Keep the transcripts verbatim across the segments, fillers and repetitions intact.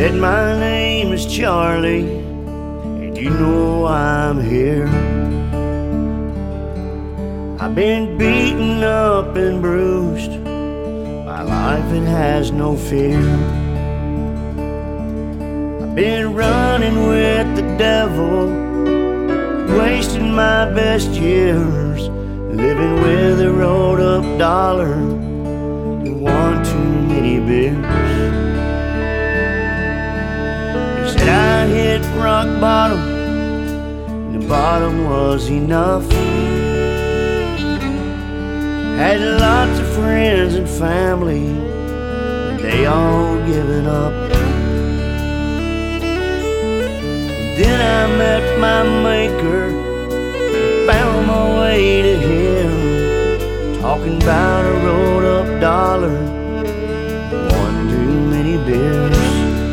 said, my name is Charlie, and you know I'm here. I've been beaten up and bruised by life, it has no fear. I've been running with the devil, wasting my best years, living with a rolled up dollar and one too many beers. He said I hit rock bottom, and the bottom was enough. Had lots of friends and family, but they all given up. Then I met my maker, found my way to him, talking about a rolled up dollar, one too many beers.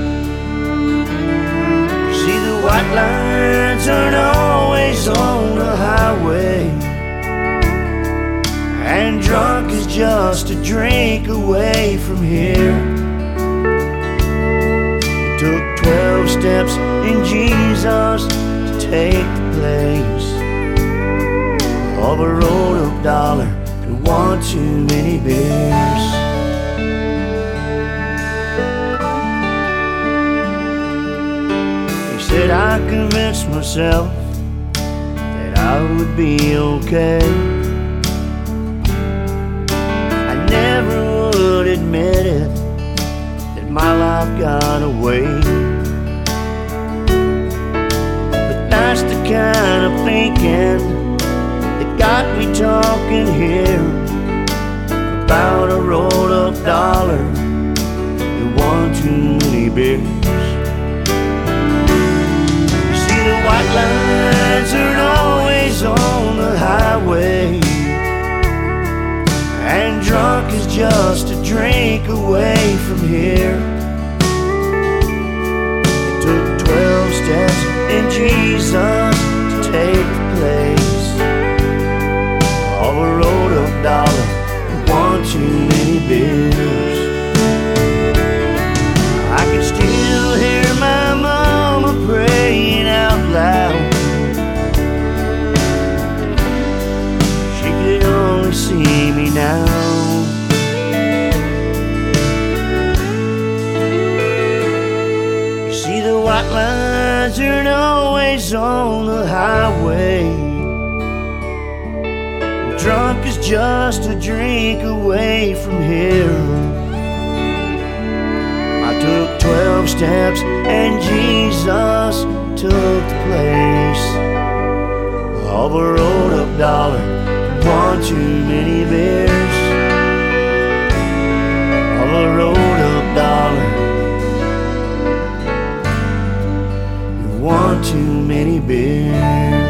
See, the white lines aren't always on the highway, and drunk is just a drink away from here. It took twelve steps in Jesus to take the place of a rolled up dollar and one too many beers. He said I convinced myself that I would be okay. I never would admit it, that my life got away. But that's the kind of thinking that got me talking here about a rolled up dollar and one too many beers. You see, the white lines aren't always on the highway, and drunk is just a drink away from here. It took twelve steps in Jesus to take the place of a rolled up dollar and one too many beers. I can still hear my mama praying out loud. She could only see me now. You see, the white lines aren't always on the highway, drunk is just a drink away from here. I took twelve steps and Jesus took the place of a rolled up dollar, one too many beers. Of a rolled up dollar, one too many beers.